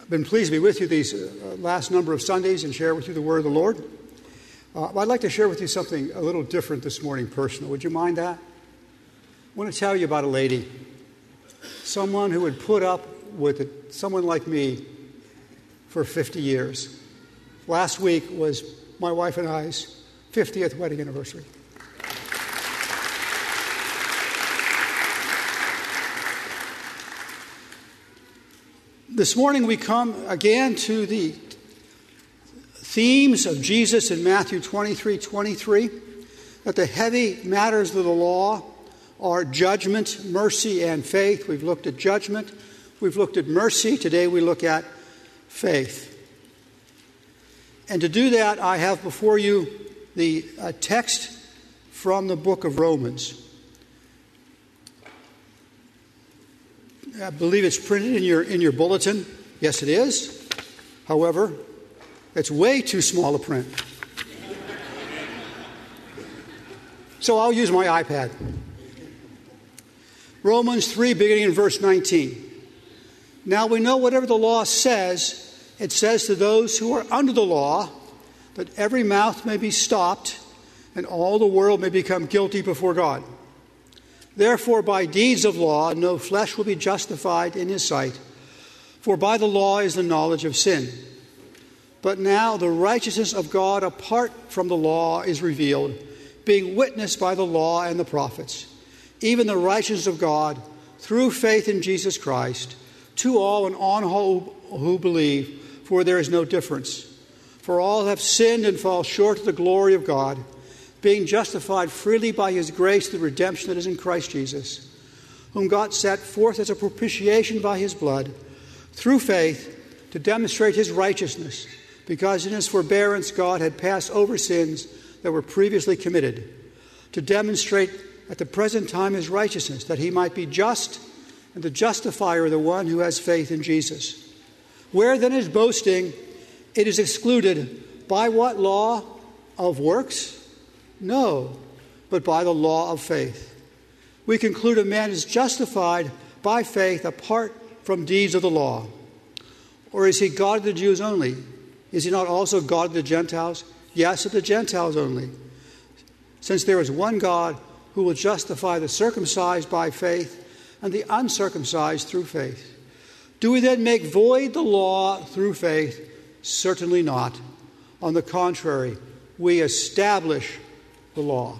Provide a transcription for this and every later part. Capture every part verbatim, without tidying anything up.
I've been pleased to be with you these uh, last number of Sundays and share with you the word of the Lord. Uh, I'd like to share with you something a little different this morning, personal. Would you mind that? I want to tell you about a lady, someone who would put up with it, someone like me for fifty years. Last week was my wife and I's fiftieth wedding anniversary. This morning we come again to the themes of Jesus in Matthew twenty-three twenty-three, that the heavy matters of the law are judgment, mercy, and faith. We've looked at judgment. We've looked at mercy. Today we look at faith. And to do that, I have before you the uh, text from the book of Romans. I believe it's printed in your in your bulletin. Yes, it is. However, it's way too small a print. So I'll use my iPad. Romans three, beginning in verse nineteen. Now we know whatever the law says, it says to those who are under the law, that every mouth may be stopped, and all the world may become guilty before God. Therefore, by deeds of law, no flesh will be justified in his sight, for by the law is the knowledge of sin. But now the righteousness of God apart from the law is revealed, being witnessed by the law and the prophets, even the righteousness of God through faith in Jesus Christ, to all and on all who believe, for there is no difference. For all have sinned and fall short of the glory of God, being justified freely by his grace through redemption that is in Christ Jesus, whom God set forth as a propitiation by his blood, through faith, to demonstrate his righteousness, because in his forbearance God had passed over sins that were previously committed, to demonstrate at the present time his righteousness, that he might be just and the justifier of the one who has faith in Jesus. Where then is boasting? It is excluded. By what law? Of works? No, but by the law of faith. We conclude a man is justified by faith apart from deeds of the law. Or is he God of the Jews only? Is he not also God of the Gentiles? Yes, of the Gentiles only. Since there is one God who will justify the circumcised by faith and the uncircumcised through faith. Do we then make void the law through faith? Certainly not. On the contrary, we establish the law.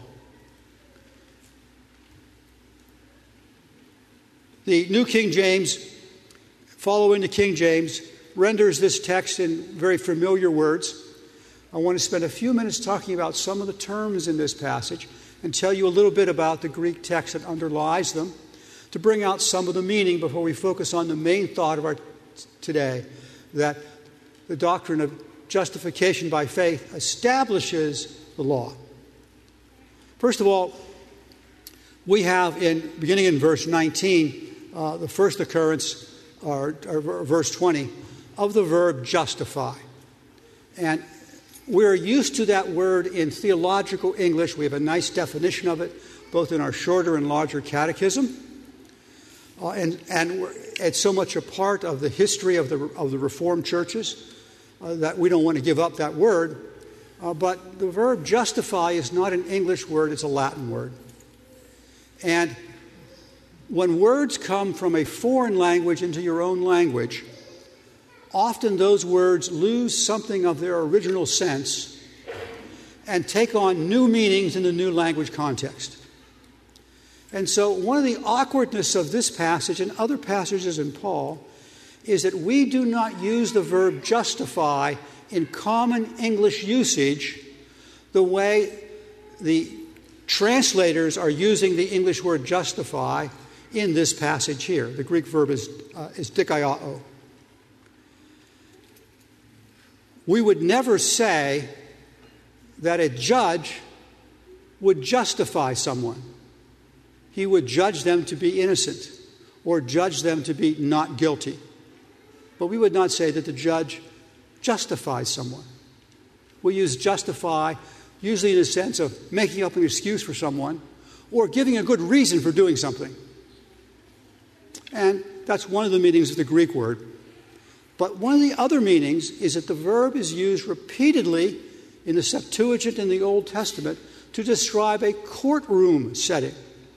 The New King James, following the King James, renders this text in very familiar words. I want to spend a few minutes talking about some of the terms in this passage and tell you a little bit about the Greek text that underlies them, to bring out some of the meaning before we focus on the main thought of our t- today, that the doctrine of justification by faith establishes the law. First of all, we have, in beginning in verse nineteen, uh, the first occurrence, or, or verse twenty, of the verb justify. And we're used to that word in theological English. We have a nice definition of it, both in our shorter and larger catechism. Uh, and and we're, it's so much a part of the history of the of the Reformed churches uh, that we don't want to give up that word. Uh, but the verb justify is not an English word, it's a Latin word. And when words come from a foreign language into your own language, often those words lose something of their original sense and take on new meanings in the new language context. And so one of the awkwardness of this passage and other passages in Paul is that we do not use the verb justify in common English usage the way the translators are using the English word justify in this passage here. The Greek verb is, uh, is dikaiao. We would never say that a judge would justify someone. He would judge them to be innocent or judge them to be not guilty. But we would not say that the judge justifies someone. We use justify usually in the sense of making up an excuse for someone or giving a good reason for doing something. And that's one of the meanings of the Greek word. But one of the other meanings is that the verb is used repeatedly in the Septuagint in the Old Testament to describe a courtroom setting,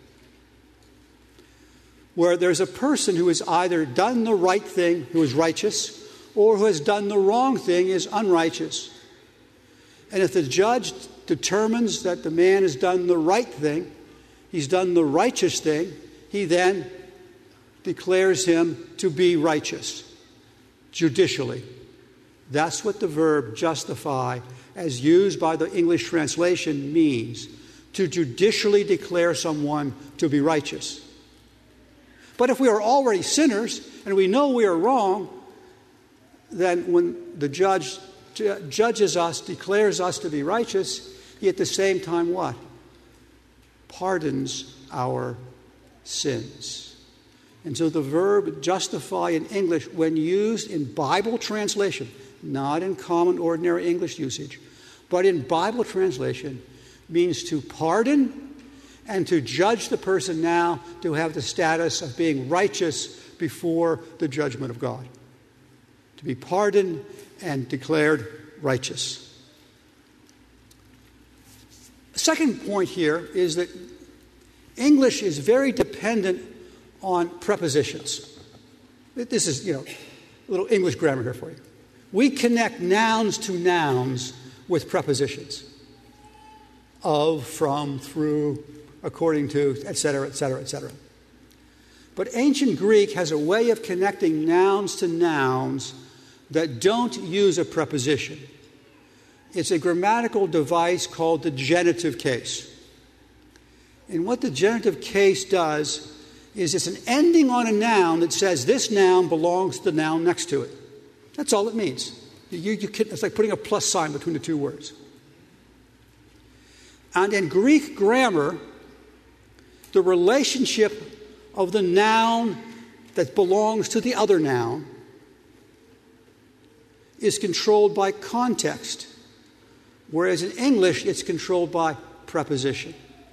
where there's a person who has either done the right thing, who is righteous, or who has done the wrong thing, is unrighteous. And if the judge determines that the man has done the right thing, he's done the righteous thing, he then declares him to be righteous, judicially. That's what the verb justify, as used by the English translation, means: to judicially declare someone to be righteous. But if we are already sinners and we know we are wrong, then when the judge judges us, declares us to be righteous, he at the same time what? Pardons our sins. And so the verb justify in English, when used in Bible translation, not in common ordinary English usage, but in Bible translation, means to pardon and to judge the person now to have the status of being righteous before the judgment of God. To be pardoned and declared righteous. The second point here is that English is very dependent on prepositions. This is, you know, a little English grammar here for you. We connect nouns to nouns with prepositions. Of, from, through, according to, et cetera, et cetera, et cetera. But ancient Greek has a way of connecting nouns to nouns that don't use a preposition. It's a grammatical device called the genitive case. And what the genitive case does is it's an ending on a noun that says this noun belongs to the noun next to it. That's all it means. You, you can, it's like putting a plus sign between the two words. And in Greek grammar, the relationship of the noun that belongs to the other noun is controlled by context, whereas in English it's controlled by preposition.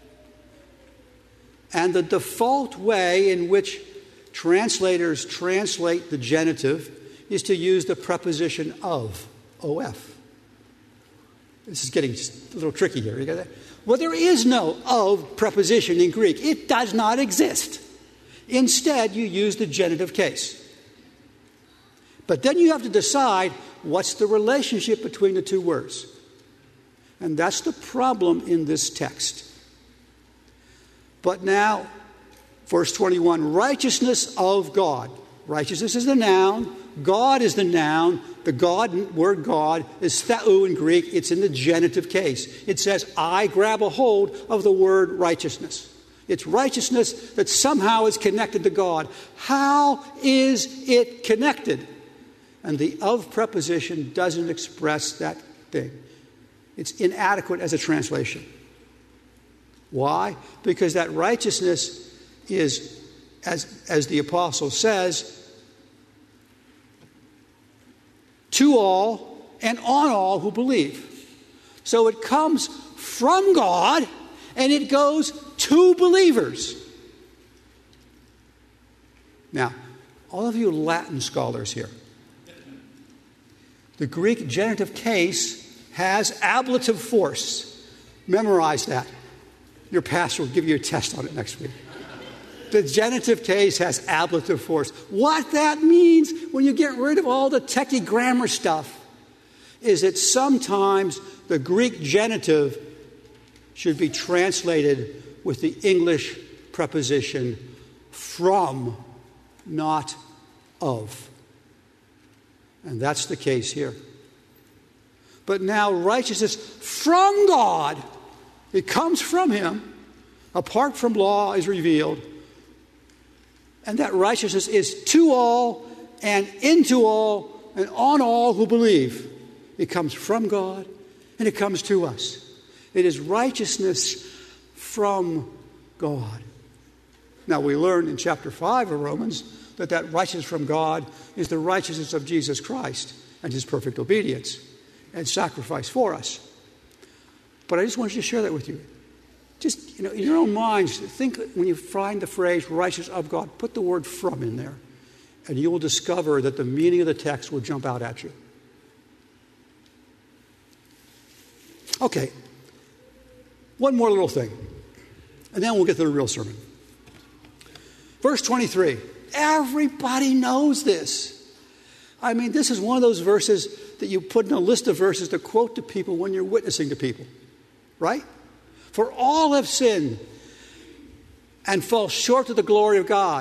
And the default way in which translators translate the genitive is to use the preposition of, O F. This is getting a little tricky here. You got that? Well, there is no of preposition in Greek. It does not exist. Instead, you use the genitive case. But then you have to decide what's the relationship between the two words. And that's the problem in this text. But now, verse twenty-one, righteousness of God. Righteousness is the noun. God is the noun. The God word God is theou in Greek. It's in the genitive case. It says, I grab a hold of the word righteousness. It's righteousness that somehow is connected to God. How is it connected? And the of preposition doesn't express that thing. It's inadequate as a translation. Why? Because that righteousness is, as, as the apostle says, to all and on all who believe. So it comes from God and it goes to believers. Now, all of you Latin scholars here, the Greek genitive case has ablative force. Memorize that. Your pastor will give you a test on it next week. The genitive case has ablative force. What that means when you get rid of all the techie grammar stuff is that sometimes the Greek genitive should be translated with the English preposition from, not of. And that's the case here. But now righteousness from God, it comes from Him, apart from law is revealed. And that righteousness is to all and into all and on all who believe. It comes from God and it comes to us. It is righteousness from God. Now we learn in chapter five of Romans that that righteousness from God is the righteousness of Jesus Christ and His perfect obedience and sacrifice for us. But I just wanted to share that with you. Just, you know, in your own minds, think when you find the phrase righteous of God, put the word from in there and you will discover that the meaning of the text will jump out at you. Okay, one more little thing, and then we'll get to the real sermon. Verse twenty-three. Everybody knows this. I mean, this is one of those verses that you put in a list of verses to quote to people when you're witnessing to people, right? For all have sinned and fall short of the glory of God.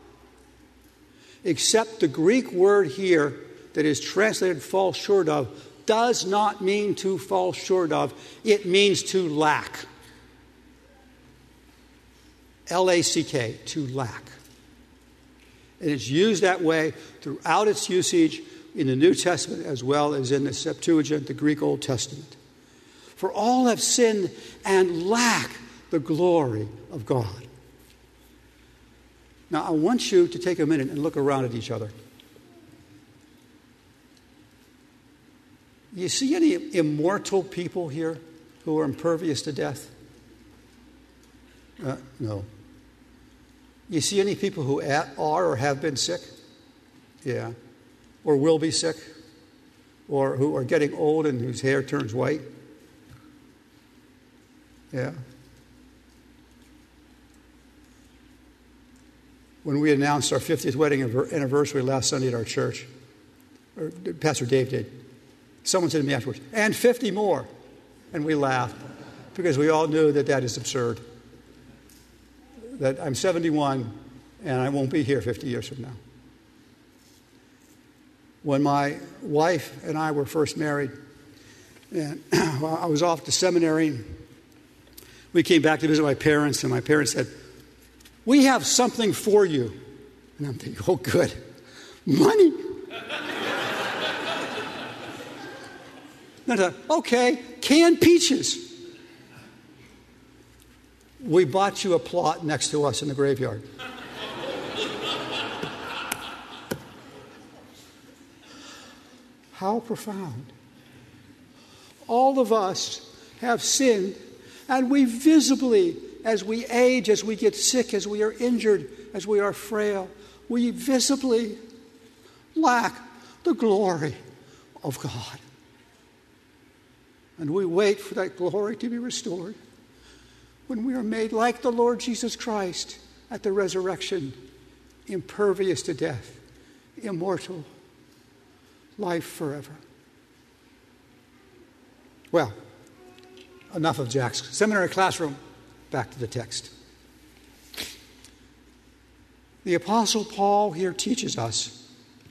Except the Greek word here that is translated fall short of does not mean to fall short of. It means to lack. L A C K, to lack. And it's used that way throughout its usage in the New Testament as well as in the Septuagint, the Greek Old Testament. For all have sinned and lack the glory of God. Now, I want you to take a minute and look around at each other. You see any immortal people here who are impervious to death? Uh, no. You see any people who are or have been sick? Yeah. Or will be sick? Or who are getting old and whose hair turns white? Yeah. When we announced our fiftieth wedding anniversary last Sunday at our church, or Pastor Dave did, someone said to me afterwards, and fifty more. And we laughed because we all knew that that is absurd. That I'm seventy-one and I won't be here fifty years from now. When my wife and I were first married, and I was off to seminary, we came back to visit my parents, and my parents said, "We have something for you." And I'm thinking, oh, good. Money. And I thought, okay, canned peaches. We bought you a plot next to us in the graveyard. How profound. All of us have sinned, and we visibly, as we age, as we get sick, as we are injured, as we are frail, we visibly lack the glory of God. And we wait for that glory to be restored when we are made like the Lord Jesus Christ at the resurrection, impervious to death, immortal, life forever. Well, enough of Jack's seminary classroom. Back to the text. The Apostle Paul here teaches us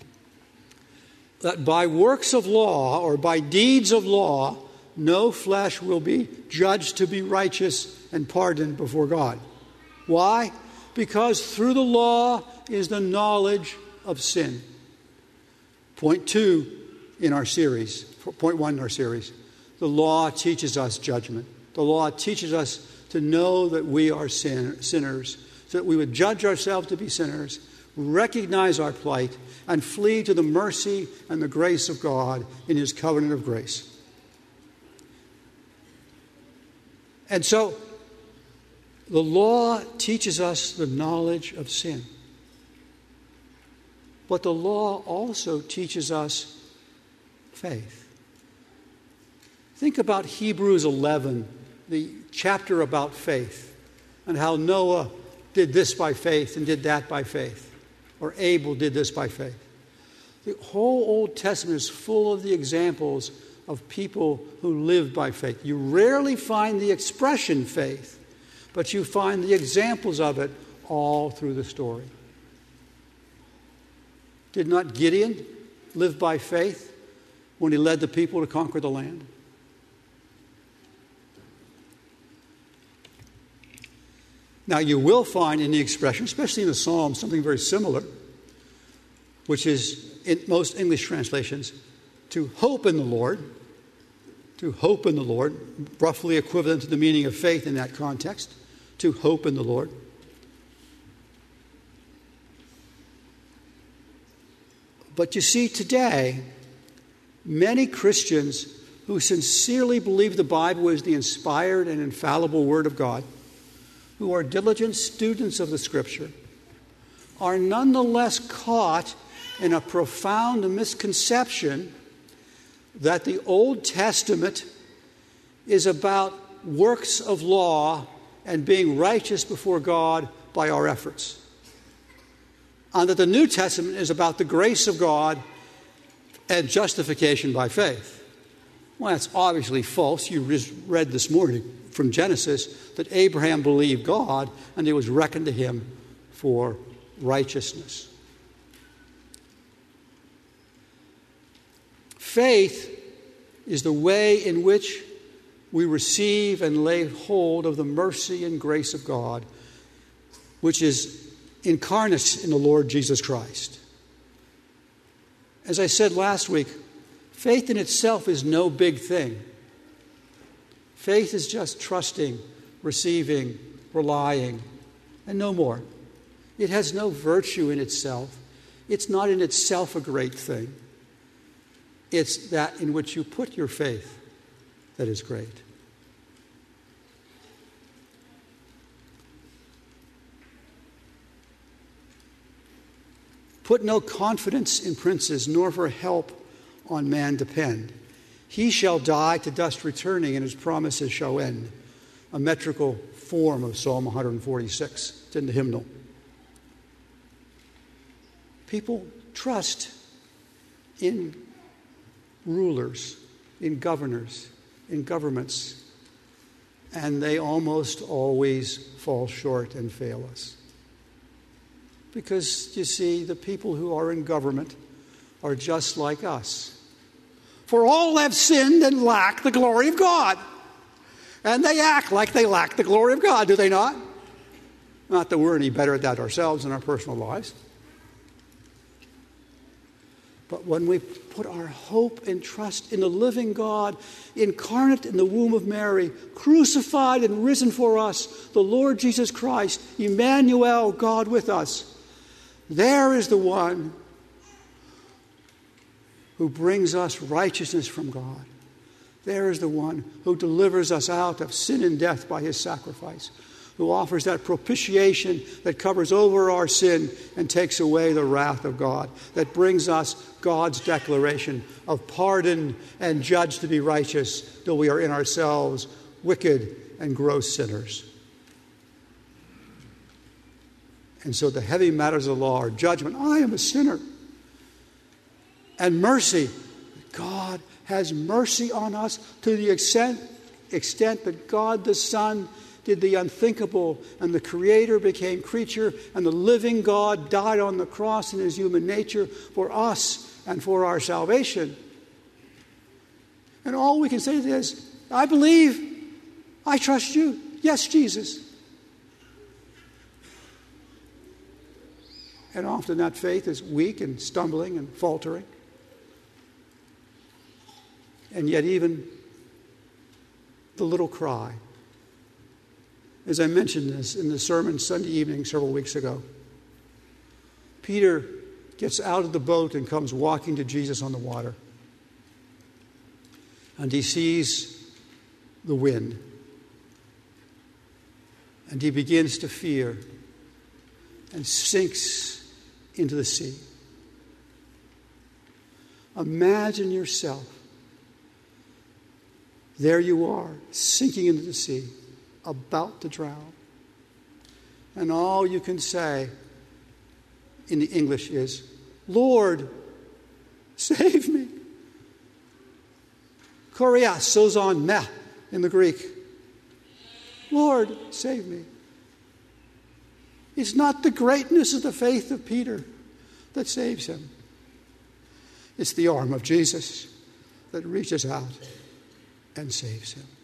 that by works of law or by deeds of law, no flesh will be judged to be righteous and pardoned before God. Why? Because through the law is the knowledge of sin. Point two in our series, point one in our series, the law teaches us judgment. The law teaches us to know that we are sin, sinners, so that we would judge ourselves to be sinners, recognize our plight, and flee to the mercy and the grace of God in His covenant of grace. And so, the law teaches us the knowledge of sin. But the law also teaches us faith. Think about Hebrews eleven, the chapter about faith, and how Noah did this by faith and did that by faith, or Abel did this by faith. The whole Old Testament is full of the examples of people who lived by faith. You rarely find the expression faith, but you find the examples of it all through the story. Did not Gideon live by faith when he led the people to conquer the land? Now, you will find in the expression, especially in the Psalms, something very similar, which is, in most English translations, to hope in the Lord. To hope in the Lord, roughly equivalent to the meaning of faith in that context. To hope in the Lord. But you see, today, many Christians who sincerely believe the Bible is the inspired and infallible Word of God, who are diligent students of the Scripture, are nonetheless caught in a profound misconception that the Old Testament is about works of law and being righteous before God by our efforts, and that the New Testament is about the grace of God and justification by faith. Well, that's obviously false. You just read this morning from Genesis that Abraham believed God and it was reckoned to him for righteousness. Faith is the way in which we receive and lay hold of the mercy and grace of God, which is incarnate in the Lord Jesus Christ. As I said last week, faith in itself is no big thing. Faith is just trusting, receiving, relying, and no more. It has no virtue in itself. It's not in itself a great thing. It's that in which you put your faith that is great. Put no confidence in princes, nor for help on man depend. He shall die, to dust returning, and his promises shall end. A metrical form of Psalm one forty-six. It's in the hymnal. People trust in rulers, in governors, in governments, and they almost always fall short and fail us. Because, you see, the people who are in government are just like us. For all have sinned and lack the glory of God. And they act like they lack the glory of God, do they not? Not that we're any better at that ourselves in our personal lives. But when we put our hope and trust in the living God, incarnate in the womb of Mary, crucified and risen for us, the Lord Jesus Christ, Emmanuel, God with us, there is the one who brings us righteousness from God. There is the one who delivers us out of sin and death by his sacrifice, who offers that propitiation that covers over our sin and takes away the wrath of God, that brings us God's declaration of pardon and judged to be righteous, though we are in ourselves wicked and gross sinners. And so the heavy matters of the law are judgment. I am a sinner. And mercy. God has mercy on us to the extent, extent that God the Son did the unthinkable, and the Creator became creature, and the living God died on the cross in his human nature for us and for our salvation. And all we can say is, I believe, I trust you. Yes, Jesus. And often that faith is weak and stumbling and faltering. And yet even the little cry, as I mentioned this in the sermon Sunday evening several weeks ago, Peter gets out of the boat and comes walking to Jesus on the water. And he sees the wind. And he begins to fear and sinks into the sea. Imagine yourself. There you are, sinking into the sea, about to drown. And all you can say in the English is, Lord, save me. Kurios, sozon me in the Greek. Lord, save me. It's not the greatness of the faith of Peter that saves him. It's the arm of Jesus that reaches out and saves him.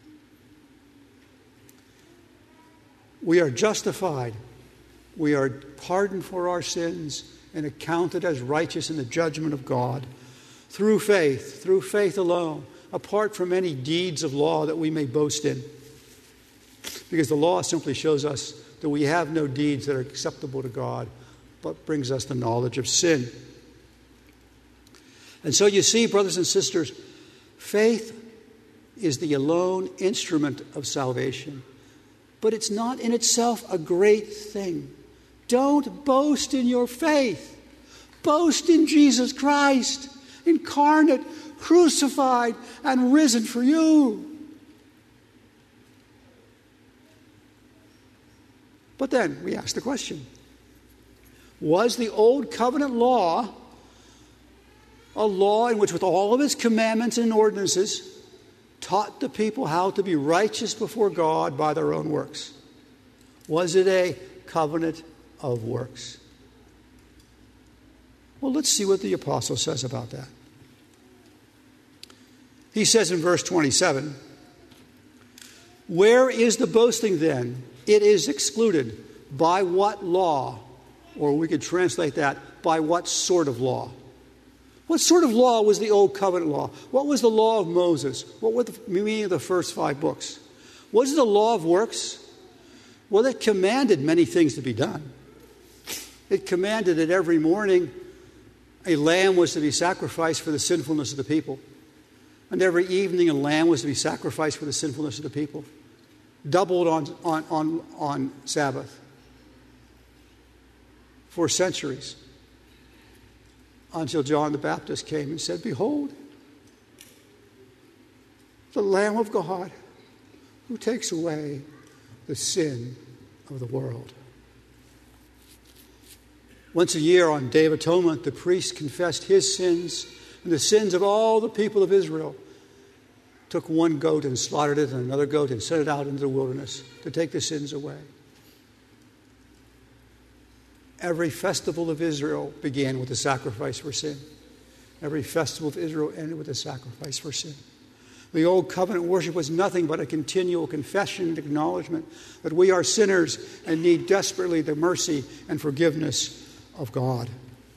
We are justified. We are pardoned for our sins and accounted as righteous in the judgment of God through faith, through faith alone, apart from any deeds of law that we may boast in. Because the law simply shows us that we have no deeds that are acceptable to God, but brings us the knowledge of sin. And so you see, brothers and sisters, faith is the alone instrument of salvation. But it's not in itself a great thing. Don't boast in your faith. Boast in Jesus Christ, incarnate, crucified, and risen for you. But then we ask the question, was the old covenant law a law in which, with all of its commandments and ordinances, taught the people how to be righteous before God by their own works? Was it a covenant of works? Well, let's see what the apostle says about that. He says in verse twenty-seven, "Where is the boasting then? It is excluded. By what law?" Or we could translate that, by what sort of law? What sort of law was the old covenant law? What was the law of Moses? What were the meaning of the first five books? Was it the law of works? Well, it commanded many things to be done. It commanded that every morning a lamb was to be sacrificed for the sinfulness of the people. And every evening a lamb was to be sacrificed for the sinfulness of the people. Doubled on, on, on, on Sabbath. For centuries. Until John the Baptist came and said, "Behold, the Lamb of God who takes away the sin of the world." Once a year on Day of Atonement, the priest confessed his sins and the sins of all the people of Israel. Took one goat and slaughtered it, and another goat and sent it out into the wilderness to take the sins away. Every festival of Israel began with a sacrifice for sin. Every festival of Israel ended with a sacrifice for sin. The old covenant worship was nothing but a continual confession and acknowledgement that we are sinners and need desperately the mercy and forgiveness of God.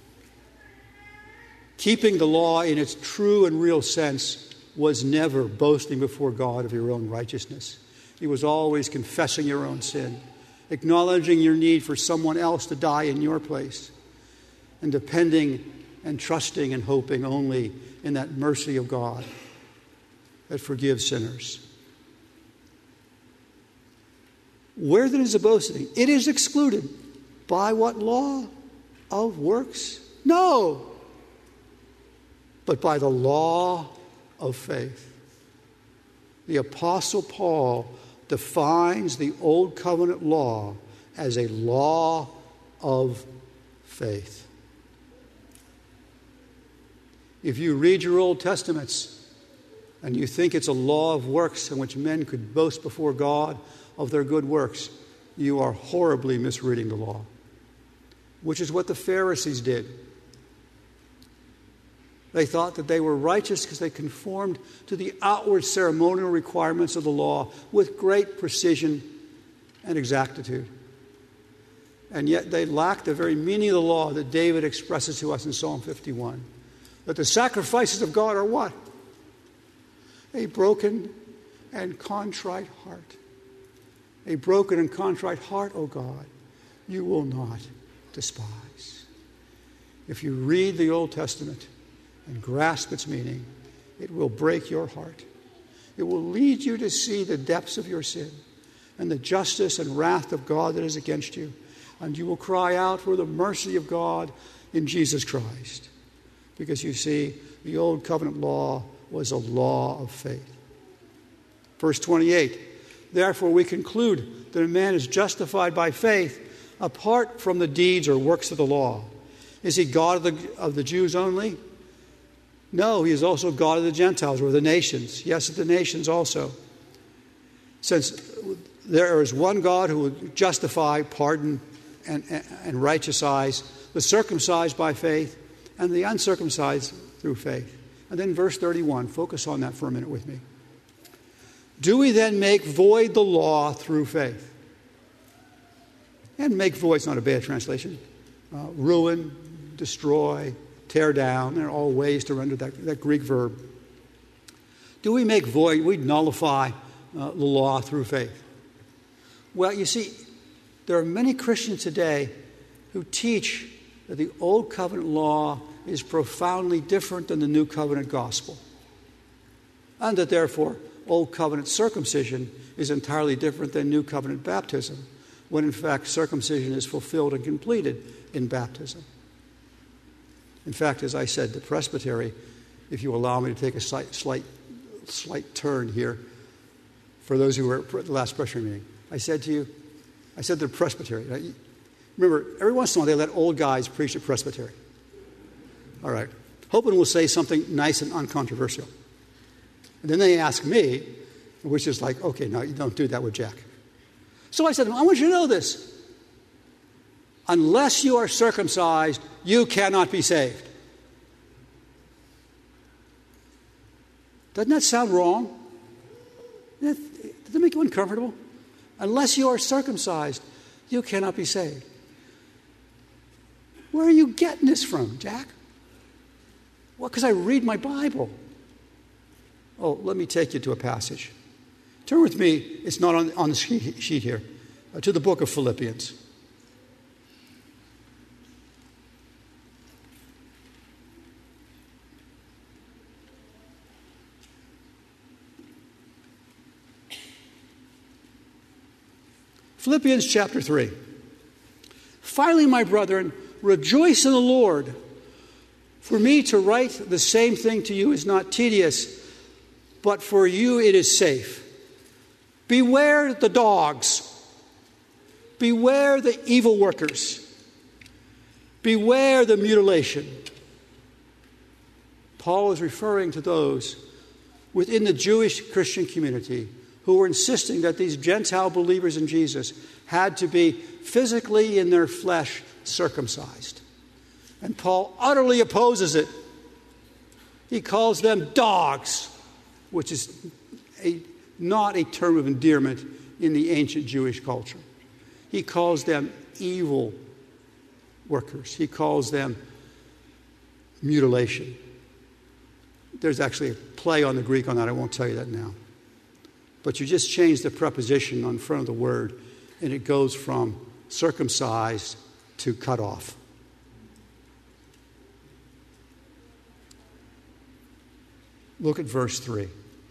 Keeping the law in its true and real sense was never boasting before God of your own righteousness. It was always confessing your own sin, acknowledging your need for someone else to die in your place, and depending and trusting and hoping only in that mercy of God that forgives sinners. Where then is the boasting? It is excluded. By what law? Of works? No. But by the law of faith. The Apostle Paul defines the Old Covenant law as a law of faith. If you read your Old Testaments and you think it's a law of works in which men could boast before God of their good works, you are horribly misreading the law, which is what the Pharisees did. They thought that they were righteous because they conformed to the outward ceremonial requirements of the law with great precision and exactitude. And yet they lacked the very meaning of the law that David expresses to us in Psalm fifty-one. That the sacrifices of God are what? A broken and contrite heart. A broken and contrite heart, O God, you will not despise. If you read the Old Testament and grasp its meaning, it will break your heart. It will lead you to see the depths of your sin and the justice and wrath of God that is against you. And you will cry out for the mercy of God in Jesus Christ. Because you see, the Old Covenant law was a law of faith. Verse twenty-eight, therefore we conclude that a man is justified by faith apart from the deeds or works of the law. Is he God of the, of the Jews only? No, he is also God of the Gentiles or the nations. Yes, of the nations also. Since there is one God who will justify, pardon, and, and, and righteousize the circumcised by faith and the uncircumcised through faith. And then verse thirty-one, focus on that for a minute with me. Do we then make void the law through faith? And make void is not a bad translation. Uh, ruin, destroy, tear down. There are all ways to render that, that Greek verb. Do we make void, we nullify uh, the law through faith? Well, you see, there are many Christians today who teach that the Old Covenant law is profoundly different than the New Covenant gospel. And that therefore, Old Covenant circumcision is entirely different than New Covenant baptism, when in fact circumcision is fulfilled and completed in baptism. In fact, as I said, the presbytery, if you allow me to take a slight, slight, slight turn here, for those who were at the last presbytery meeting, I said to you, I said to the presbytery, remember, every once in a while they let old guys preach at presbytery. All right. Hoping we'll say something nice and uncontroversial. And then they ask me, which is like, okay, no, you don't do that with Jack. So I said, I want you to know this. Unless you are circumcised, you cannot be saved. Doesn't that sound wrong? Does that make you uncomfortable? Unless you are circumcised, you cannot be saved. Where are you getting this from, Jack? Well, because I read my Bible. Oh, let me take you to a passage. Turn with me, it's not on, on the sheet here, uh, to the book of Philippians. Philippians chapter three. Finally, my brethren, rejoice in the Lord. For me to write the same thing to you is not tedious, but for you it is safe. Beware the dogs. Beware the evil workers. Beware the mutilation. Paul is referring to those within the Jewish Christian community who were insisting that these Gentile believers in Jesus had to be physically in their flesh circumcised. And Paul utterly opposes it. He calls them dogs, which is a, not a term of endearment in the ancient Jewish culture. He calls them evil workers. He calls them mutilation. There's actually a play on the Greek on that. I won't tell you that now. But you just change the preposition on front of the word, and it goes from circumcised to cut off. Look at verse three.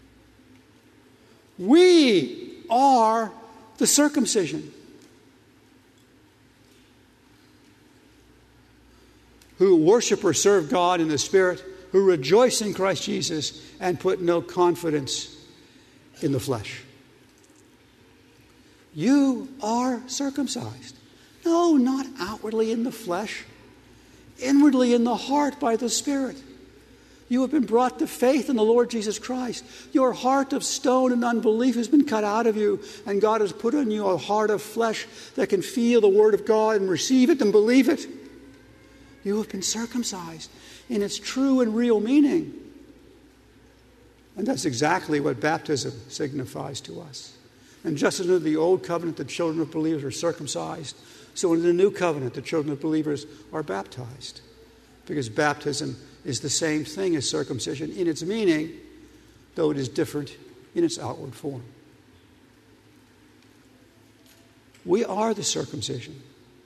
We are the circumcision, who worship or serve God in the Spirit, who rejoice in Christ Jesus and put no confidence in the flesh. You are circumcised. No, not outwardly in the flesh, inwardly in the heart by the Spirit. You have been brought to faith in the Lord Jesus Christ. Your heart of stone and unbelief has been cut out of you, and God has put in you a heart of flesh that can feel the Word of God and receive it and believe it. You have been circumcised in its true and real meaning. And that's exactly what baptism signifies to us. And just as in the old covenant the children of believers are circumcised, so in the new covenant the children of believers are baptized. Because baptism is the same thing as circumcision in its meaning, though it is different in its outward form. We are the circumcision.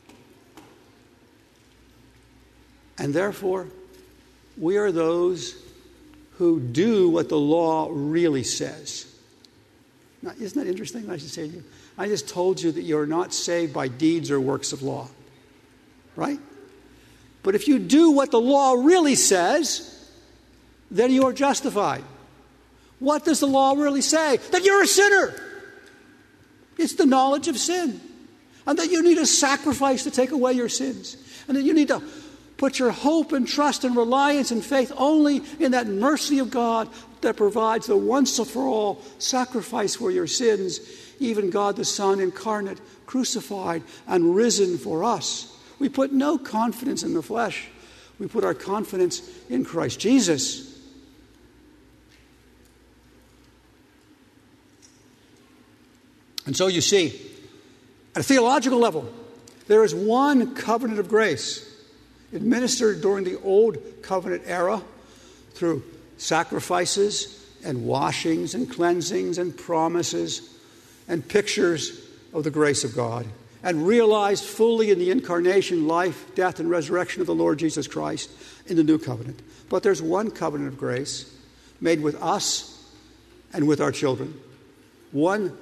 And therefore, we are those who do what the law really says. Now, isn't that interesting? I should say to you, I just told you that you're not saved by deeds or works of law. Right? But if you do what the law really says, then you are justified. What does the law really say? That you're a sinner. It's the knowledge of sin. And that you need a sacrifice to take away your sins. And that you need to put your hope and trust and reliance and faith only in that mercy of God that provides the once-for-all sacrifice for your sins, even God the Son incarnate, crucified and risen for us. We put no confidence in the flesh. We put our confidence in Christ Jesus. And so you see, at a theological level, there is one covenant of grace administered during the Old Covenant era through sacrifices and washings and cleansings and promises and pictures of the grace of God, and realized fully in the incarnation, life, death, and resurrection of the Lord Jesus Christ in the New Covenant. But there's one covenant of grace made with us and with our children. One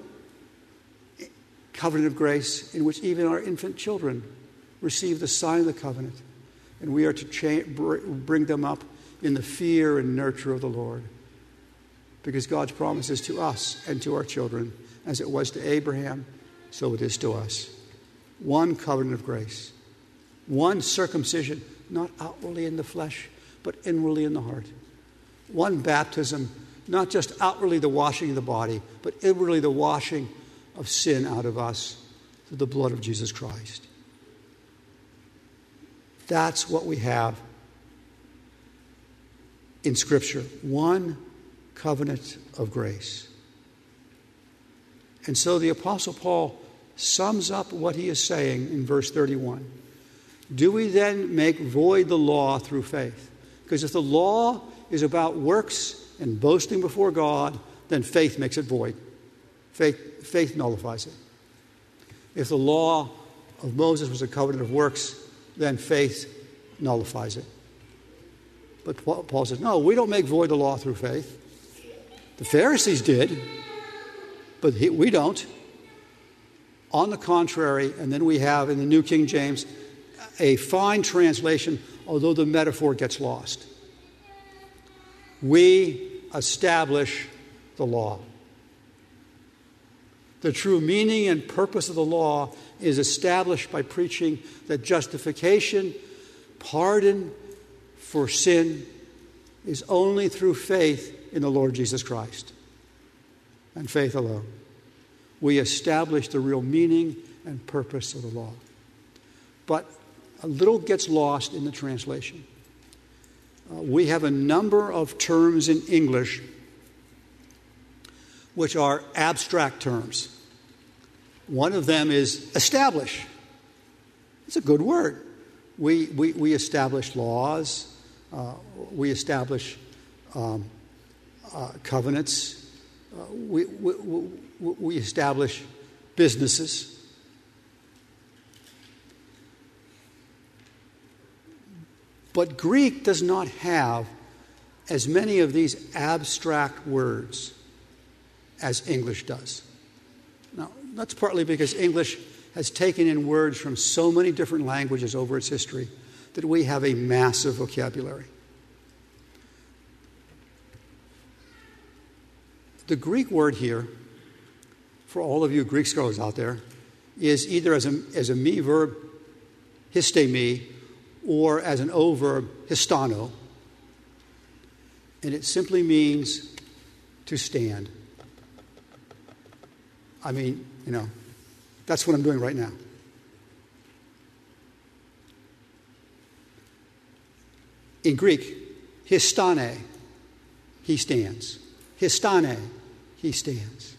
covenant of grace in which even our infant children receive the sign of the covenant and we are to cha- bring them up in the fear and nurture of the Lord. Because God's promise is to us and to our children, as it was to Abraham, so it is to us. One covenant of grace, one circumcision, not outwardly in the flesh, but inwardly in the heart. One baptism, not just outwardly the washing of the body, but inwardly the washing of sin out of us through the blood of Jesus Christ. That's what we have in Scripture. One covenant of grace. And so the Apostle Paul sums up what he is saying in verse thirty-one. Do we then make void the law through faith? Because if the law is about works and boasting before God, then faith makes it void. Faith, faith nullifies it. If the law of Moses was a covenant of works, then faith nullifies it. But Paul says, no, we don't make void the law through faith. The Pharisees did, but we don't. On the contrary, and then we have in the New King James a fine translation, although the metaphor gets lost. We establish the law. The true meaning and purpose of the law is established by preaching that justification, pardon for sin, is only through faith in the Lord Jesus Christ, and faith alone. We establish the real meaning and purpose of the law. But a little gets lost in the translation. Uh, we have a number of terms in English which are abstract terms. One of them is establish. It's a good word. We, we, we establish laws. Uh, we establish um, uh, covenants. Uh, we, we, we, we establish businesses. But Greek does not have as many of these abstract words as English does. Now, that's partly because English has taken in words from so many different languages over its history that we have a massive vocabulary. The Greek word here, for all of you Greek scholars out there, is either as a, as a me verb, histemi, or as an o verb, histano. And it simply means to stand. I mean, you know, that's what I'm doing right now. In Greek, histane, he stands. Histane, he stands.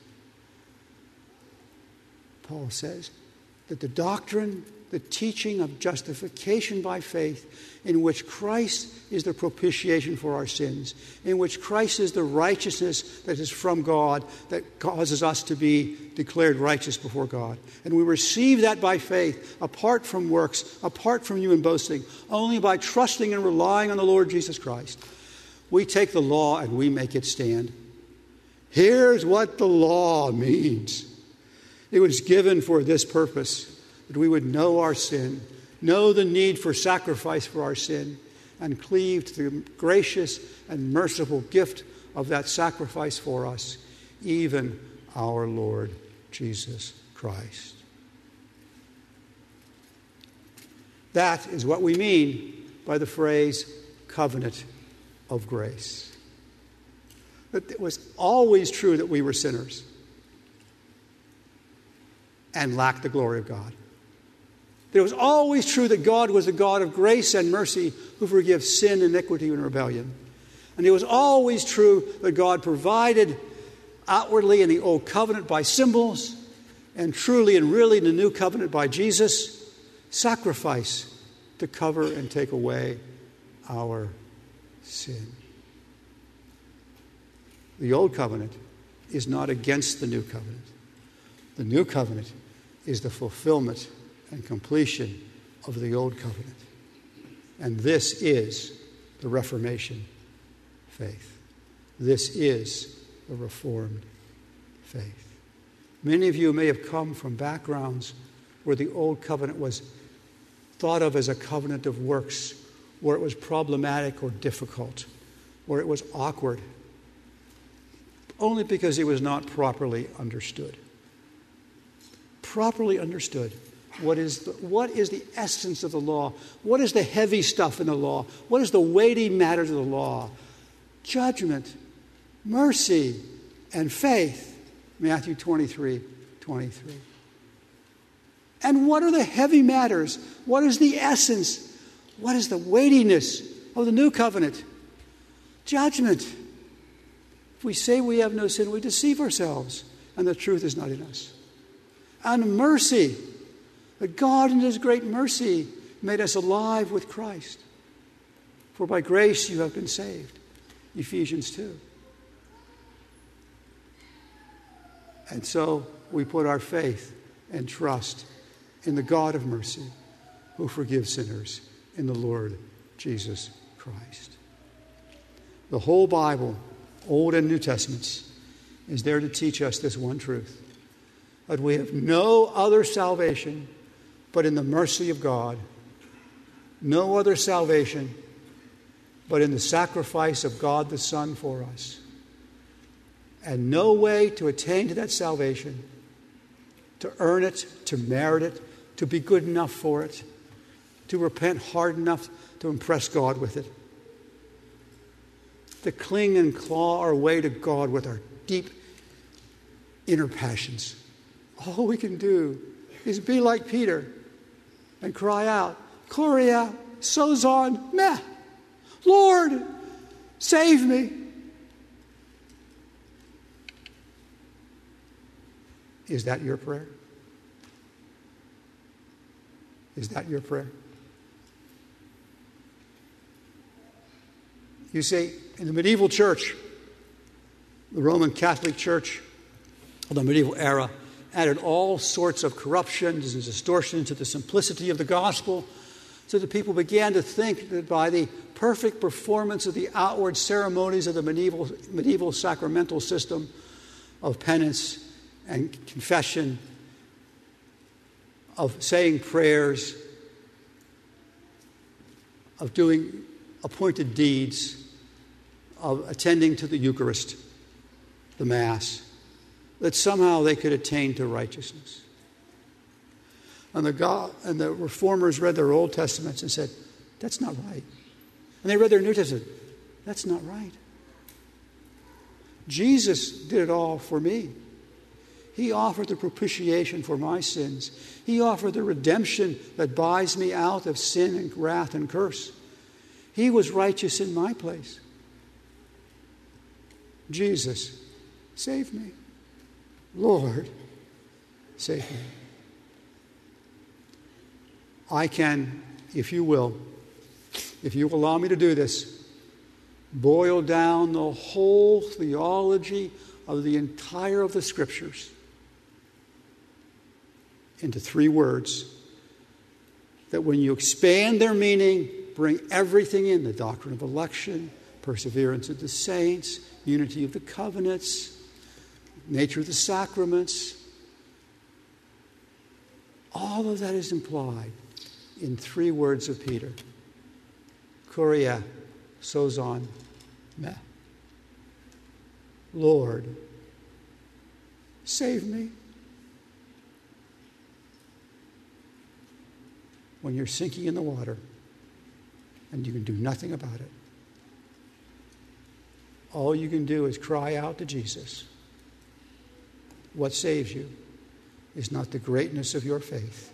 Paul says that the doctrine, the teaching of justification by faith, in which Christ is the propitiation for our sins, in which Christ is the righteousness that is from God, that causes us to be declared righteous before God. And we receive that by faith, apart from works, apart from human boasting, only by trusting and relying on the Lord Jesus Christ. We take the law and we make it stand. Here's what the law means. It was given for this purpose, that we would know our sin, know the need for sacrifice for our sin, and cleave to the gracious and merciful gift of that sacrifice for us, even our Lord Jesus Christ. That is what we mean by the phrase covenant of grace. That it was always true that we were sinners and lacked the glory of God. It was always true that God was a God of grace and mercy who forgives sin, iniquity, and rebellion. And it was always true that God provided outwardly in the Old Covenant by symbols, and truly and really in the New Covenant by Jesus, sacrifice to cover and take away our sin. The Old Covenant is not against the New Covenant. The New Covenant is the fulfillment and completion of the Old Covenant. And this is the Reformation faith. This is the Reformed faith. Many of you may have come from backgrounds where the Old Covenant was thought of as a covenant of works where it was problematic or difficult, where it was awkward, only because it was not properly understood. Properly understood. What is the, what is the essence of the law? What is the heavy stuff in the law? What is the weighty matters of the law? Judgment, mercy, and faith. Matthew twenty-three, twenty-three. And what are the heavy matters? What is the essence? What is the weightiness of the new covenant? Judgment. If we say we have no sin, we deceive ourselves, and the truth is not in us. And mercy. That God in His great mercy made us alive with Christ. For by grace you have been saved. Ephesians two. And so we put our faith and trust in the God of mercy who forgives sinners, in the Lord Jesus Christ. The whole Bible, Old and New Testaments, is there to teach us this one truth: that we have no other salvation but in the mercy of God, no other salvation but in the sacrifice of God the Son for us, and no way to attain to that salvation, to earn it, to merit it, to be good enough for it, to repent hard enough to impress God with it, to cling and claw our way to God with our deep inner passions. All we can do is be like Peter and cry out, Korea, Sozon, meh, Lord, save me. Is that your prayer? Is that your prayer? You see, in the medieval church, the Roman Catholic Church of the medieval era added all sorts of corruptions and distortions to the simplicity of the gospel, so that people began to think that by the perfect performance of the outward ceremonies of the medieval, medieval sacramental system of penance and confession, of saying prayers, of doing appointed deeds, of attending to the Eucharist, the Mass, that somehow they could attain to righteousness. And the God, and the Reformers read their Old Testaments and said, that's not right. And they read their New Testament. That's not right. Jesus did it all for me. He offered the propitiation for my sins. He offered the redemption that buys me out of sin and wrath and curse. He was righteous in my place. Jesus, save me. Lord, save me. I can, if you will, if you allow me to do this, boil down the whole theology of the entire of the Scriptures into three words that, when you expand their meaning, bring everything in: the doctrine of election, perseverance of the saints, unity of the covenants, nature of the sacraments. All of that is implied in three words of Peter: Korea, Sozon, me. Lord, save me. When you're sinking in the water and you can do nothing about it, all you can do is cry out to Jesus. What saves you is not the greatness of your faith.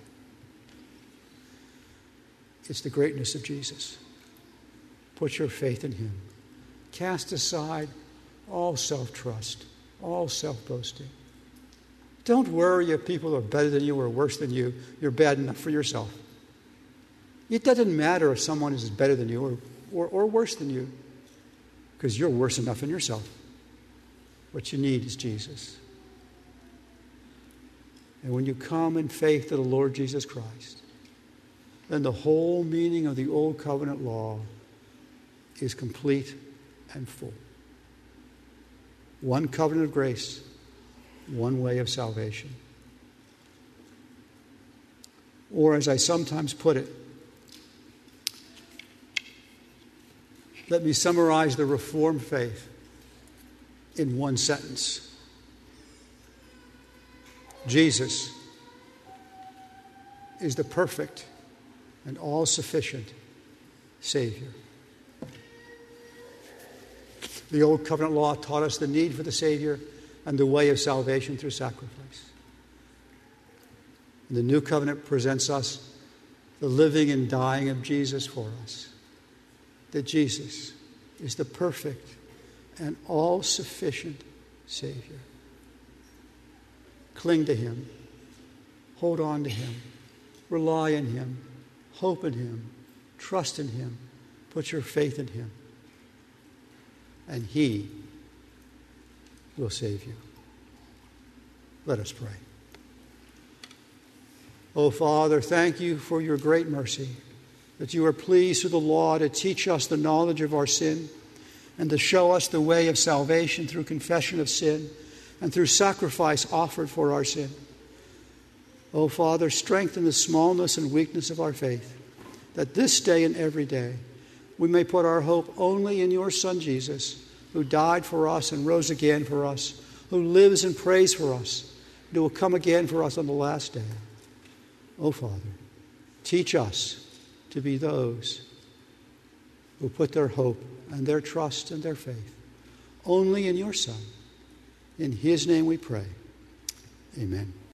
It's the greatness of Jesus. Put your faith in Him. Cast aside all self-trust, all self-boasting. Don't worry if people are better than you or worse than you. You're bad enough for yourself. It doesn't matter if someone is better than you or, or, or worse than you, because you're worse enough in yourself. What you need is Jesus. And when you come in faith to the Lord Jesus Christ, then the whole meaning of the Old Covenant law is complete and full. One covenant of grace, one way of salvation. Or, as I sometimes put it, Let me summarize the Reformed faith in one sentence. Jesus is the perfect and all-sufficient Savior. The Old Covenant law taught us the need for the Savior and the way of salvation through sacrifice. And the New Covenant presents us the living and dying of Jesus for us. That Jesus is the perfect and all-sufficient Savior. Cling to Him. Hold on to Him. Rely on Him. Hope in Him. Trust in Him. Put your faith in Him. And He will save you. Let us pray. Oh, Father, thank you for your great mercy, that you are pleased through the law to teach us the knowledge of our sin and to show us the way of salvation through confession of sin and through sacrifice offered for our sin. Oh, Father, strengthen the smallness and weakness of our faith, that this day and every day we may put our hope only in your Son, Jesus, who died for us and rose again for us, who lives and prays for us, and who will come again for us on the last day. Oh, Father, teach us to be those who put their hope and their trust and their faith only in your Son. In His name we pray. Amen.